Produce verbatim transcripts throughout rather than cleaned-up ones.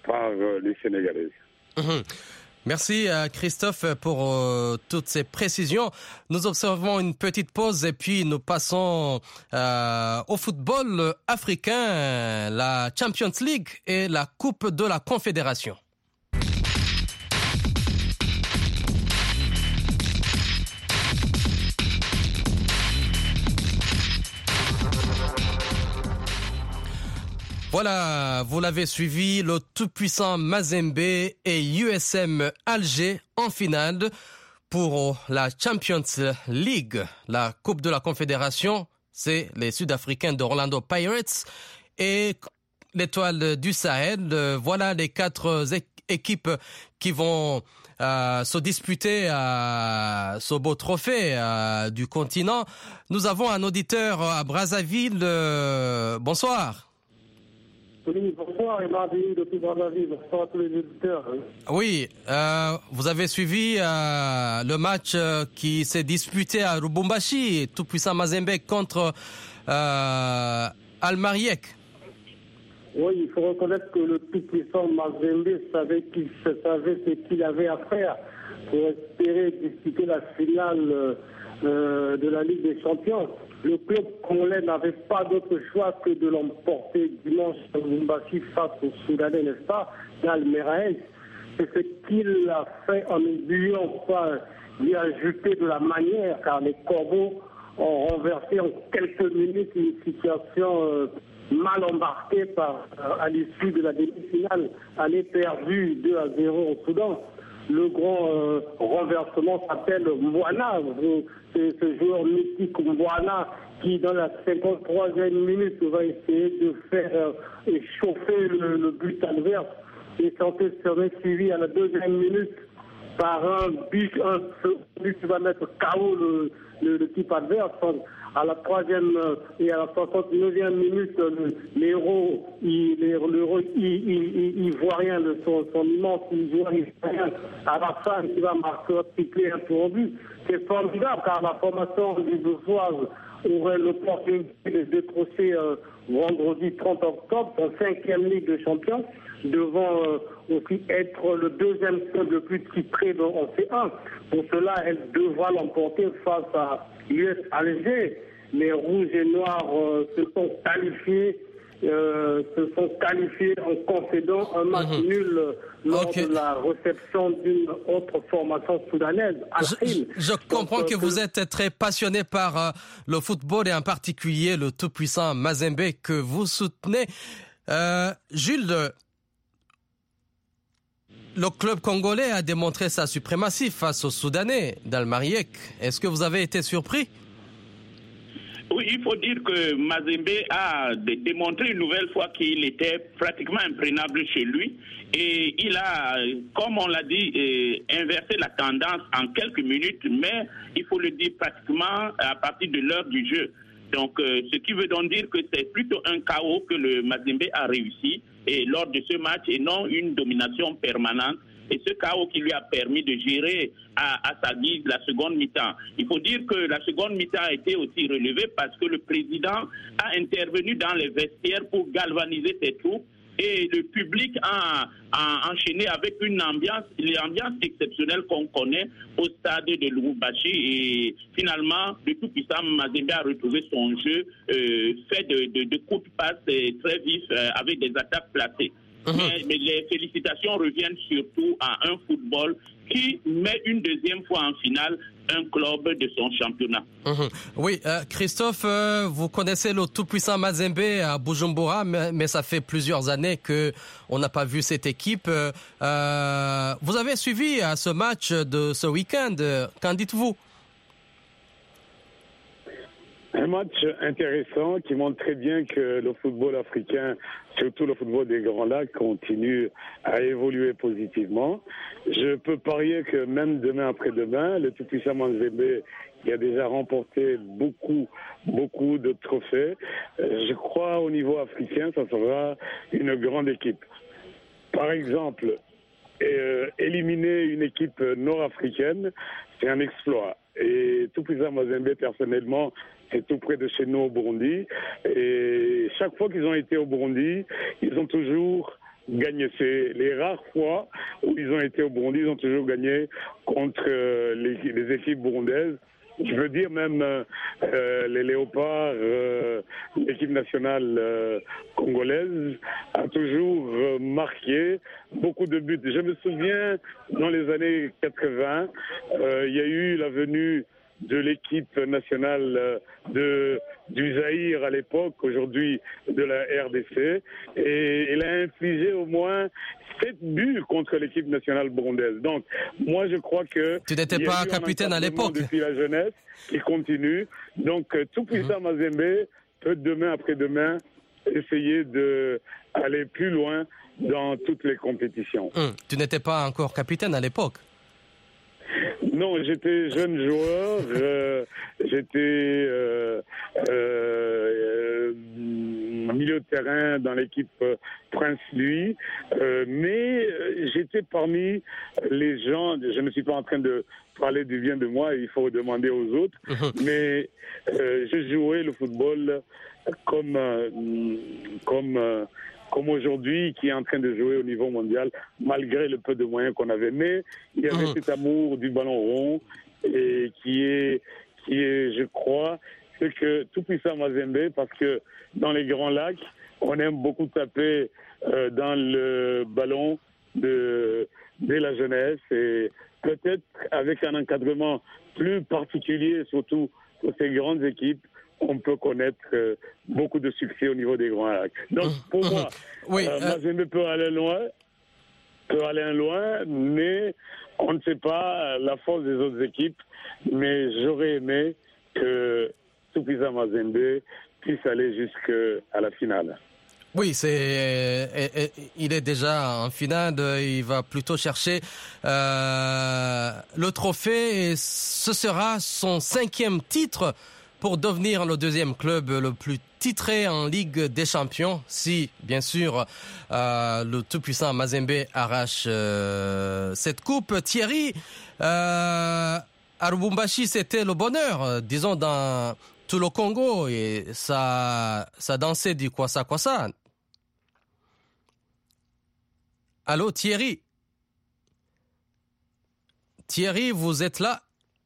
par euh, les Sénégalaises. Mmh. Merci Christophe pour euh, toutes ces précisions. Nous observons une petite pause et puis nous passons euh, au football africain, la Champions League et la Coupe de la Confédération. Voilà, vous l'avez suivi, le tout-puissant Mazembe et U S M Alger en finale pour la Champions League. La Coupe de la Confédération, c'est les Sud-Africains d'Orlando Pirates et l'Étoile du Sahel. Voilà les quatre équipes qui vont euh, se disputer à ce beau trophée euh, du continent. Nous avons un auditeur à Brazzaville. Euh, bonsoir. Oui, bonsoir, Emmanuel depuis Brazzaville. Bonsoir à tous les auditeurs. Oui, euh, vous avez suivi euh, le match euh, qui s'est disputé à Lubumbashi, tout-puissant Mazembe contre euh, Al-Mariek. Oui, il faut reconnaître que le tout-puissant Mazembe savait qu'il savait ce qu'il avait à faire pour espérer disputer la finale euh, de la Ligue des Champions. Le club congolais n'avait pas d'autre choix que de l'emporter dimanche à Lubumbashi face au Soudanais, n'est-ce pas, d'Al-Mariek. C'est ce qu'il a fait en n'oubliant pas d'y ajouter de la manière, car les Corbeaux ont renversé en quelques minutes une situation euh, mal embarquée par, euh, à l'issue de la demi-finale, année perdue deux à zéro au Soudan. Le grand euh, renversement s'appelle Mbwana. C'est ce joueur mythique Mbwana qui, dans la cinquante-troisième minute, va essayer de faire euh, échauffer le, le but adverse. Et censé serait suivi à la deuxième minute par un but, un but qui va mettre K O le, le, le type adverse. À la troisième et à la soixante-neuvième minute, le, les héros, il, les, le héros, il, il, il voit rien de son, son immense, il voit rien. À la fin, il va marquer un triplé, un pour but. C'est formidable car la formation du Bourgeois aurait l'opportunité de décrocher euh, vendredi trente octobre son cinquième Ligue de Champions, devant euh, aussi être le deuxième club le plus titré en C un. Pour cela, elle devra l'emporter face à l'U S Alger. Les Rouges et Noirs euh, se sont qualifiés, euh, se sont qualifiés en concédant un match mmh. nul lors okay. de la réception d'une autre formation soudanaise. Je, je comprends Donc, que euh, vous êtes très passionné par euh, le football et en particulier le tout-puissant Mazembe que vous soutenez. Euh, Jules, le club congolais a démontré sa suprématie face aux Soudanais d'Al-Mariek. Est-ce que vous avez été surpris ? Oui, il faut dire que Mazembe a démontré une nouvelle fois qu'il était pratiquement imprenable chez lui. Et il a, comme on l'a dit, inversé la tendance en quelques minutes, mais il faut le dire pratiquement à partir de l'heure du jeu. Donc, euh, ce qui veut donc dire que c'est plutôt un chaos que le Mazembe a réussi et lors de ce match et non une domination permanente. Et ce chaos qui lui a permis de gérer à, à sa guise la seconde mi-temps. Il faut dire que la seconde mi-temps a été aussi relevée parce que le président a intervenu dans les vestiaires pour galvaniser ses troupes et le public a, a enchaîné avec une ambiance, l'ambiance exceptionnelle qu'on connaît au stade de Lubumbashi. Et finalement, le tout-puissant Mazembe a retrouvé son jeu euh, fait de, de, de coups de passe très vifs euh, avec des attaques placées. Mais, mais les félicitations reviennent surtout à un football qui met une deuxième fois en finale un club de son championnat. Mmh. Oui, euh, Christophe, euh, vous connaissez le tout-puissant Mazembe à Bujumbura, mais, mais ça fait plusieurs années que on n'a pas vu cette équipe. Euh, vous avez suivi à ce match de ce week-end. Qu'en dites-vous? Un match intéressant qui montre très bien que le football africain, surtout le football des Grands Lacs, continue à évoluer positivement. Je peux parier que même demain après-demain, le tout-puissant Mazembe, qui a déjà remporté beaucoup, beaucoup de trophées, je crois au niveau africain, ça sera une grande équipe. Par exemple, euh, éliminer une équipe nord-africaine, c'est un exploit. Et tout-puissant Mazembe, personnellement, c'est tout près de chez nous au Burundi. Et chaque fois qu'ils ont été au Burundi, ils ont toujours gagné. C'est les rares fois où ils ont été au Burundi, ils ont toujours gagné contre euh, les, les équipes burundaises. Je veux dire même euh, les Léopards, euh, l'équipe nationale euh, congolaise a toujours euh, marqué beaucoup de buts. Je me souviens, dans les années quatre-vingts, euh, il y a eu la venue de l'équipe nationale de, du Zaïre à l'époque, aujourd'hui de la R D C, et il a infligé au moins sept buts contre l'équipe nationale burundaise. Donc, moi je crois que... Tu n'étais pas capitaine à l'époque. Depuis la jeunesse, qui continue. Donc, tout puissant mm-hmm. Mazembe peut demain après-demain essayer d'aller plus loin dans toutes les compétitions. Hum. Tu n'étais pas encore capitaine à l'époque? Non, j'étais jeune joueur, euh, j'étais euh, euh, milieu de terrain dans l'équipe Prince Louis, euh, mais j'étais parmi les gens, je ne suis pas en train de parler du bien de moi, il faut demander aux autres, mais euh, je jouais le football comme, euh, comme euh, comme aujourd'hui, qui est en train de jouer au niveau mondial, malgré le peu de moyens qu'on avait. Mais il y avait mmh. cet amour du ballon rond, et qui est, qui est, je crois, ce que tout puissant Mazembe, parce que dans les Grands Lacs, on aime beaucoup taper euh, dans le ballon de, de la jeunesse, et peut-être avec un encadrement plus particulier, surtout pour ces grandes équipes, on peut connaître euh, beaucoup de succès au niveau des Grands Lacs. Donc, pour mmh. moi, oui, euh, Mazembe peut aller loin, peut aller loin, mais on ne sait pas la force des autres équipes. Mais j'aurais aimé que Tupiza Mazembe puisse aller jusqu'à la finale. Oui, c'est, il est déjà en finale, il va plutôt chercher euh, le trophée, et ce sera son cinquième titre pour devenir le deuxième club le plus titré en Ligue des Champions, si, bien sûr, euh, le tout-puissant Mazembe arrache euh, cette coupe. Thierry, euh, à Lubumbashi, c'était le bonheur, disons, dans tout le Congo, et ça, ça dansait du kwasa kwasa. Allô, Thierry? Thierry, vous êtes là?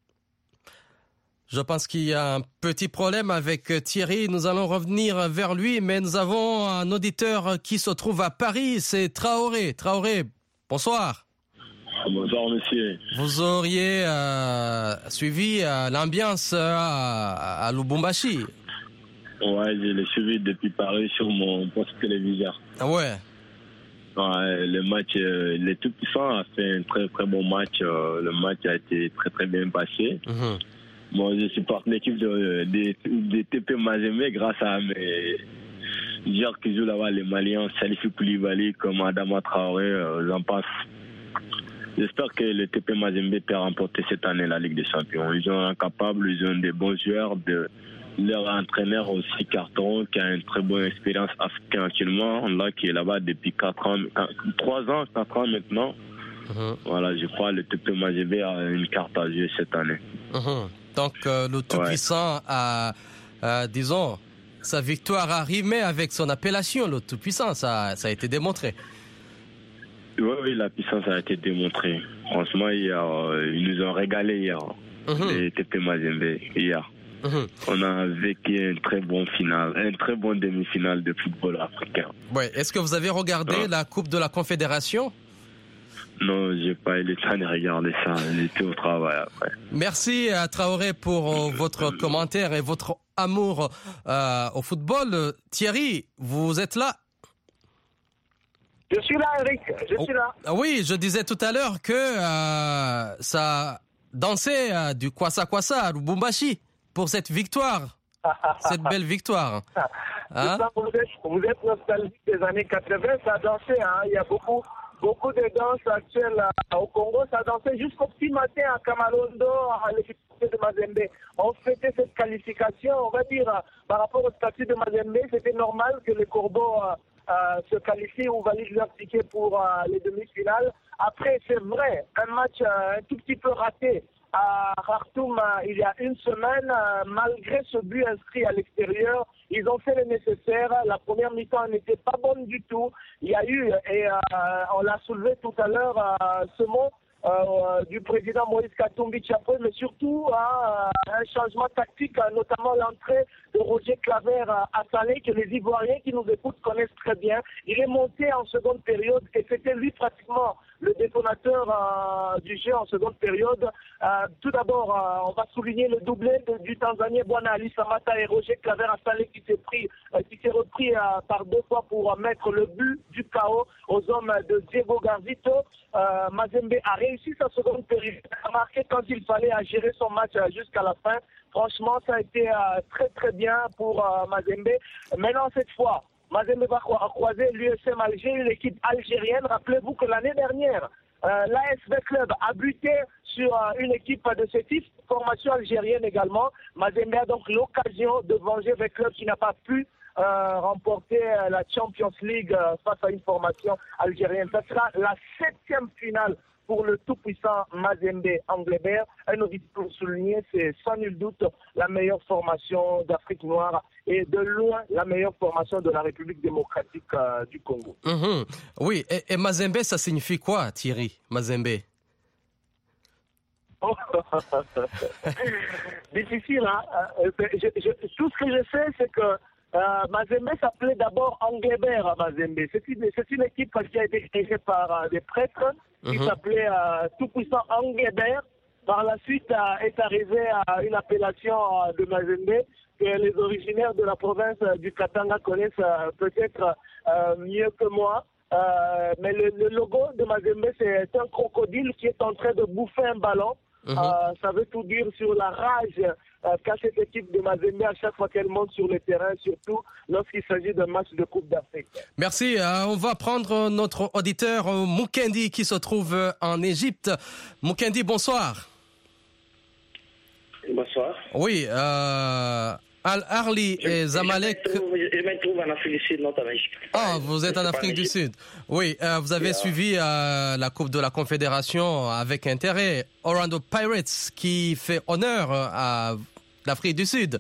Je pense qu'il y a un petit problème avec Thierry. Nous allons revenir vers lui, mais nous avons un auditeur qui se trouve à Paris. C'est Traoré. Traoré, bonsoir. Bonsoir, monsieur. Vous auriez euh, suivi euh, l'ambiance euh, à, à Lubumbashi? Ouais, je l'ai suivi depuis Paris sur mon poste téléviseur. Ah ouais. Ouais, le match, euh, les tout-puissants a fait un très très bon match. Euh, le match a été très très bien passé. Mm-hmm. Moi, je supporte l'équipe de, de, de T P Mazembe grâce à mes joueurs qui jouent là-bas, les Maliens, Salifou Koulibaly, comme Adama Traoré, euh, j'en passe. J'espère que le T P Mazembe peut remporter cette année la Ligue des Champions. Ils sont incapables, ils ont des bons joueurs. De, leur entraîneur aussi, Carton, qui a une très bonne expérience africaine actuellement, là, qui est là-bas depuis quatre ans, trois ans, quatre ans maintenant. Uh-huh. Voilà, je crois que le T P Mazembe a une carte à jouer cette année. Uh-huh. Donc, euh, le Tout-Puissant ouais. a, euh, disons, sa victoire a rimé avec son appellation, le Tout-Puissant. Ça, ça a été démontré. Oui, oui, la puissance a été démontrée. Franchement, hier, euh, ils nous ont régalé hier, uh-huh. les T P Mazembe, hier. Uh-huh. On a vécu un très bon final, un très bon demi-finale de football africain. Ouais. Est-ce que vous avez regardé ouais. la Coupe de la Confédération? Non, j'ai pas eu le temps de regarder ça. J'étais au travail après. Merci à Traoré pour euh, votre commentaire et votre amour euh, au football. Thierry, vous êtes là? Je suis là, Eric. Je oh. suis là. Oui, je disais tout à l'heure que euh, ça dansait euh, du kwasa kwasa à Lubumbashi pour cette victoire, cette belle victoire. Hein? Vous êtes, vous êtes nostalgique des années quatre-vingts, ça dansait. Hein? Il y a beaucoup. Beaucoup de danses actuelles au Congo, ça dansait jusqu'au petit matin à Kamalondo, à l'équipe de Mazembe. On fêtait cette qualification, on va dire, par rapport au statut de Mazembe, c'était normal que les Corbeaux euh, euh, se qualifient ou valident leur ticket pour euh, les demi-finales. Après, c'est vrai, un match euh, un tout petit peu raté à Khartoum il y a une semaine. Malgré ce but inscrit à l'extérieur, ils ont fait le nécessaire. La première mi-temps n'était pas bonne du tout. Il y a eu, et euh, on l'a soulevé tout à l'heure, euh, ce mot euh, du président Moïse Katumbi Tchapou, mais surtout euh, un changement tactique, notamment l'entrée de Roger Claver à Salé, que les Ivoiriens qui nous écoutent connaissent très bien. Il est monté en seconde période et c'était lui pratiquement le détonateur euh, du jeu en seconde période. Euh, tout d'abord, euh, on va souligner le doublé de, du Tanzanien Bwana Ali Samata et Roger Claver à Salé qui s'est pris, euh, qui s'est repris euh, par deux fois pour euh, mettre le but du chaos aux hommes de Diego Garzito. Euh, Mazembe a réussi sa seconde période, a marqué quand il fallait à gérer son match euh, jusqu'à la fin. Franchement, ça a été euh, très très bien pour euh, Mazembe. Maintenant, cette fois, Mazembe va croiser l'U S M Alger, une équipe algérienne. Rappelez-vous que l'année dernière, euh, l'A S V Club a buté sur euh, une équipe de ce type, formation algérienne également. Mazembe a donc l'occasion de venger V Club qui n'a pas pu euh, remporter euh, la Champions League euh, face à une formation algérienne. Ça sera la septième finale pour le tout-puissant Mazembe Anglebert. Un auditeur pour souligner, c'est sans nul doute la meilleure formation d'Afrique noire et de loin la meilleure formation de la République démocratique euh, du Congo. Mmh. Oui, et, et Mazembe, ça signifie quoi, Thierry, Mazembe? Oh. Difficile, hein. je, je, tout ce que je sais, c'est que Euh, Mazembe s'appelait d'abord Anglebert à Mazembe. C'est une, c'est une équipe qui a été créée par euh, des prêtres qui mm-hmm. s'appelait euh, tout-puissant Anglebert. Par la suite, euh, est arrivé à une appellation euh, de Mazembe que les originaires de la province euh, du Katanga connaissent euh, peut-être euh, mieux que moi. Euh, mais le, le logo de Mazembe, c'est un crocodile qui est en train de bouffer un ballon. Mmh. Euh, ça veut tout dire sur la rage euh, qu'a cette équipe de Mazembe à chaque fois qu'elle monte sur le terrain, surtout lorsqu'il s'agit d'un match de Coupe d'Afrique. Merci. Euh, on va prendre notre auditeur euh, Mukendi qui se trouve euh, en Égypte. Mukendi, bonsoir. Bonsoir. Oui, euh, Al-Ahli et Zamalek. Je me trouve en Afrique du Sud, non en Égypte. Ah, vous êtes en Afrique du Sud. Oui, euh, vous avez yeah. suivi euh, la Coupe de la Confédération avec intérêt. Orlando Pirates qui fait honneur à l'Afrique du Sud.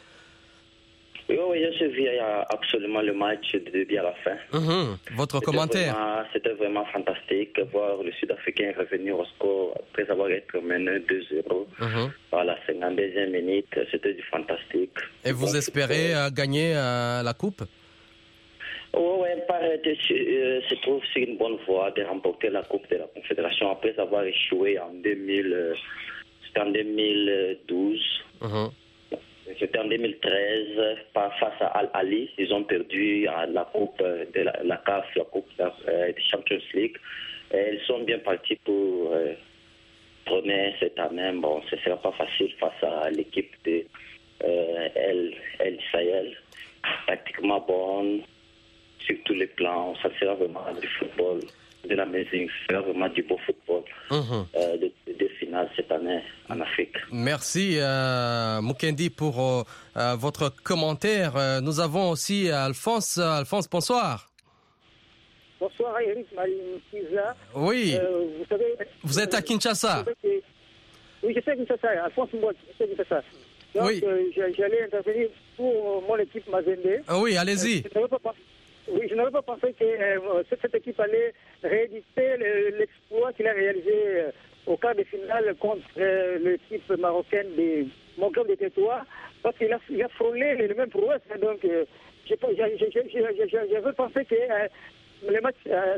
Oui, oui, j'ai suivi absolument le match de début à la fin. Mmh. Votre c'était commentaire vraiment, C'était vraiment fantastique voir le Sud-Africain revenir au score après avoir été mené deux zéro mmh. à la cinquante-deuxième minute. C'était du fantastique. Et vous bon, espérez euh, gagner euh, la Coupe? Oui, oui, Paris euh, se trouve sur une bonne voie de remporter la Coupe de la Confédération après avoir échoué en, deux mille, euh, en deux mille douze. Mmh. C'était en deux mille treize, face à Al-Ali. Ils ont perdu la Coupe de la, la C A F, la Coupe de la Champions League. Et ils sont bien partis pour euh, prôner cette année. Bon, ce ne sera pas facile face à l'équipe de euh, El, El Sahel. Pratiquement bonne sur tous les plans. Ça sera vraiment du football de la musique, ça sera vraiment du beau football. Mmh. Euh, de, de finale cette année en Afrique. Merci euh, Mukendi pour euh, votre commentaire. Euh, nous avons aussi Alphonse. Alphonse, bonsoir. Bonsoir Eric Malinkiza. Oui. Euh, vous, savez, vous êtes à Kinshasa. Que, oui, je sais Kinshasa. Alphonse Mbouak, je sais Kinshasa. Donc oui. euh, j'allais intervenir pour mon équipe Mazembe. Oui, allez-y. Euh, Oui, je n'avais pas pensé que euh, cette équipe allait rééditer le, l'exploit qu'il a réalisé euh, au quart de finale contre euh, l'équipe marocaine de mon club de Tétois, parce qu'il a, il a frôlé les mêmes prouesses. Donc, euh, j'avais pensé que euh, le match euh,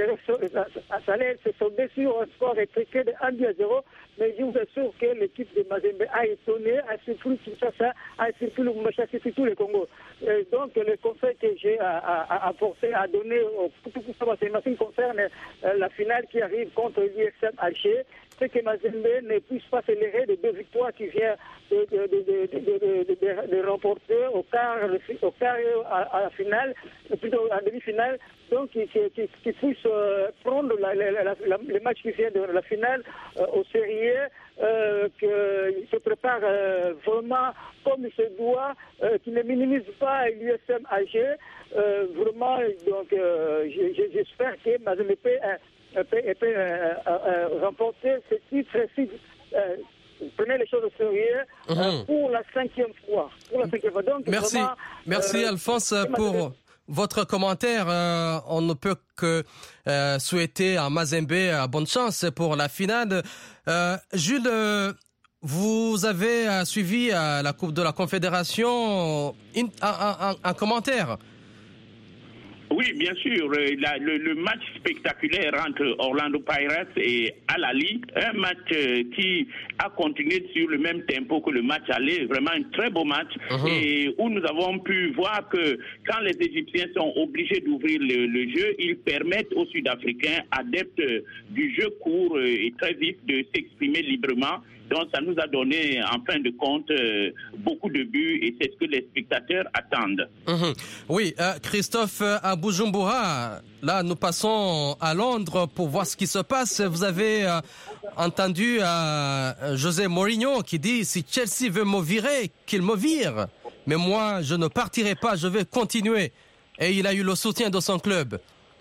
ça allait se solder sur un score étriqué de un but à zéro, mais je vous assure que l'équipe de Mazembe a étonné, a surpris Kinshasa, a surpris le Moumacha, a surpris tout le Congo. Et donc le conseil que j'ai à, à, à apporter, à donner au ce qui concerne euh, la finale qui arrive contre l'U S M Alger, c'est que Mazembe ne puisse pas s'élever de deux victoires qui vient de, de, de, de, de, de, de, de remporter au quart, au quart à, à la finale, plutôt en demi-finale, donc qui, qui, qui, qui puisse euh, prendre la, la, la, la, le match qui vient de la finale euh, au sérieux, euh, qu'il se prépare euh, vraiment comme il se doit, euh, qu'il ne minimise pas l'U S M Alger. Euh, vraiment, donc euh, j'espère que Mazembe peut, euh, peut, peut euh, euh, remporter ce titre si, euh, prenez les choses au sérieux mmh. euh, pour la cinquième fois. Pour la cinquième fois. Donc, merci, vraiment, merci euh, Alphonse pour votre commentaire. Euh, on ne peut que euh, souhaiter à Mazembe euh, bonne chance pour la finale. Euh, Jules, euh, vous avez euh, suivi euh, la Coupe de la Confédération. Un, un, un, un commentaire? Oui, bien sûr. La, le, le match spectaculaire entre Orlando Pirates et Al Ahly, un match euh, qui a continué sur le même tempo que le match aller, vraiment un très beau match, uh-huh. et où nous avons pu voir que quand les Égyptiens sont obligés d'ouvrir le, le jeu, ils permettent aux Sud-Africains, adeptes du jeu court et très vif, de s'exprimer librement. Donc, ça nous a donné, en fin de compte, euh, beaucoup de buts et c'est ce que les spectateurs attendent. Mmh. Oui, euh, Christophe, à Bujumbura, là, nous passons à Londres pour voir ce qui se passe. Vous avez euh, entendu euh, José Mourinho qui dit « Si Chelsea veut me virer, qu'il me vire. Mais moi, je ne partirai pas, je vais continuer. » Et il a eu le soutien de son club.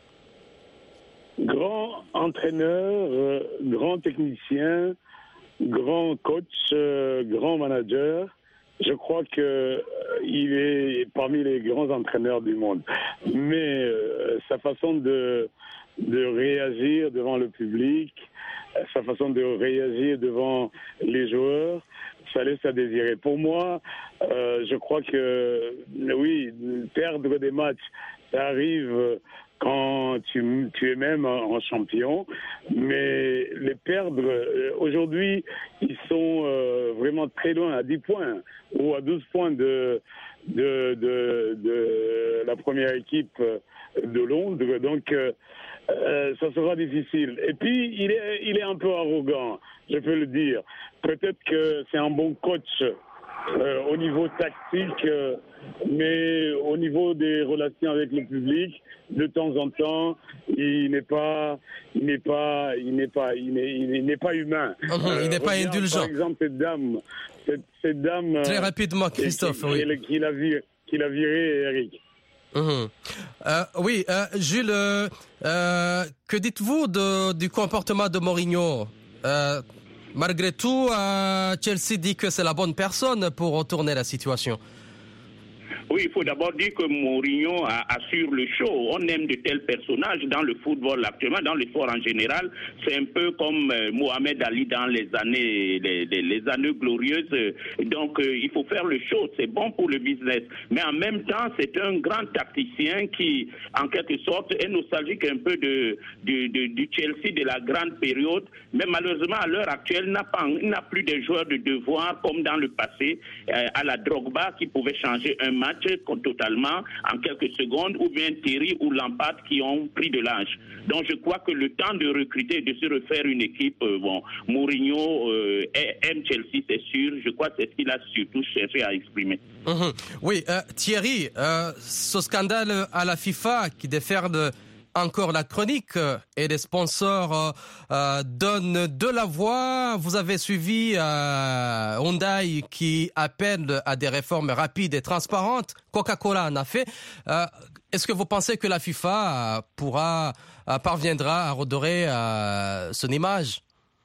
Grand entraîneur, euh, grand technicien, grand coach, euh, grand manager, je crois que euh, il est parmi les grands entraîneurs du monde. Mais euh, sa façon de, de réagir devant le public, sa façon de réagir devant les joueurs, ça laisse à désirer. Pour moi, euh, je crois que oui, perdre des matchs, ça arrive quand tu, tu es même en champion, mais les perdre, aujourd'hui, ils sont euh, vraiment très loin, à dix points ou à douze points de, de, de, de la première équipe de Londres. Donc, euh, ça sera difficile. Et puis, il est, il est un peu arrogant, je peux le dire. Peut-être que c'est un bon coach euh, au niveau tactique, euh, mais au niveau des relations avec le public, de temps en temps, il n'est pas, il n'est pas, il n'est pas, il n'est, il n'est pas humain. Mmh, euh, il n'est pas indulgent. Par exemple, cette dame, cette, cette dame. Très rapidement, Christophe, qui, oui. Qui l'a viré, qui l'a viré, Eric. Mmh. Euh, oui, euh, Jules, euh, euh, que dites-vous de, du comportement de Mourinho? euh, Malgré tout, euh, Chelsea dit que c'est la bonne personne pour retourner la situation. Oui, il faut d'abord dire que Mourinho assure le show. On aime de tels personnages dans le football actuellement, dans le sport en général. C'est un peu comme euh, Mohamed Ali dans les années, les, les, les années glorieuses. Donc, euh, il faut faire le show. C'est bon pour le business. Mais en même temps, c'est un grand tacticien qui, en quelque sorte, est nostalgique un peu de, de, de, du Chelsea de la grande période. Mais malheureusement, à l'heure actuelle, n'a pas, il n'a plus de joueurs de devoir comme dans le passé, euh, à la Drogba qui pouvait changer un match totalement en quelques secondes, ou bien Terry ou Lampard qui ont pris de l'âge. Donc je crois que le temps de recruter, de se refaire une équipe, euh, bon, Mourinho euh, aime Chelsea, c'est sûr. Je crois que c'est ce qu'il a surtout cherché à exprimer. Mmh. Oui, euh, Thierry, euh, ce scandale à la FIFA qui déferle encore la chronique et les sponsors euh, euh, donnent de la voix. Vous avez suivi euh, Hyundai qui appelle à des réformes rapides et transparentes. Coca-Cola en a fait. Euh, est-ce que vous pensez que la FIFA pourra, euh, parviendra à redorer euh, son image?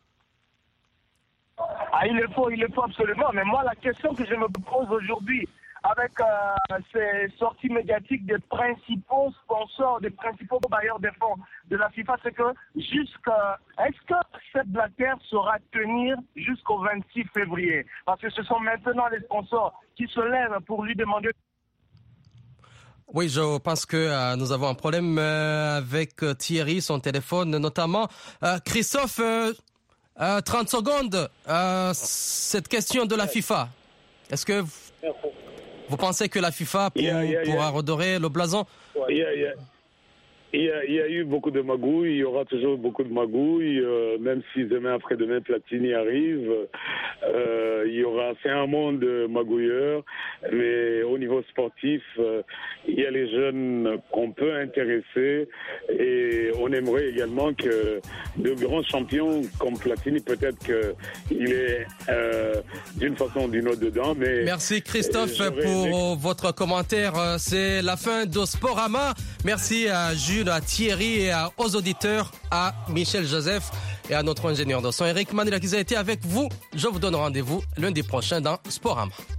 Ah, il le faut, il le faut absolument. Mais moi, la question que je me pose aujourd'hui, avec euh, ces sorties médiatiques des principaux sponsors, des principaux bailleurs de fonds de la FIFA, c'est que jusqu'à, est-ce que cette Blatter saura tenir jusqu'au vingt-six février? Parce que ce sont maintenant les sponsors qui se lèvent pour lui demander. Oui, je pense que euh, nous avons un problème euh, avec euh, Thierry, son téléphone notamment. Euh, Christophe, euh, euh, trente secondes, euh, cette question de la FIFA. Est-ce que vous, vous pensez que la FIFA pour, yeah, yeah, pourra yeah. redorer le blason? yeah, yeah. Il y, a, il y a eu beaucoup de magouilles, il y aura toujours beaucoup de magouilles, euh, même si demain après-demain Platini arrive, euh, il y aura, c'est un monde de magouilleurs, mais au niveau sportif, euh, il y a les jeunes qu'on peut intéresser et on aimerait également que de grands champions comme Platini, peut-être qu'il est euh, d'une façon ou d'une autre dedans. Mais merci Christophe pour aimé... votre commentaire. C'est la fin de Sporama. Merci à Jules, à Thierry et à, aux auditeurs, à Michel Joseph et à notre ingénieur de son Eric Manila qui a été avec vous. Je vous donne rendez-vous lundi prochain dans Sporama.